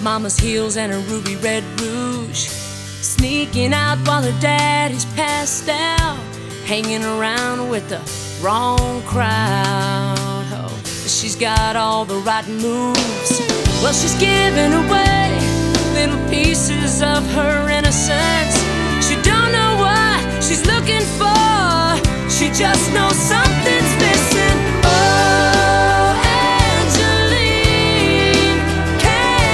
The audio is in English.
Mama's heels and her ruby red rouge, sneaking out while her daddy's passed out, hanging around with the wrong crowd. Oh, she's got all the right moves. Well, she's giving away little pieces of her innocence. She don't know what she's looking for, she just knows something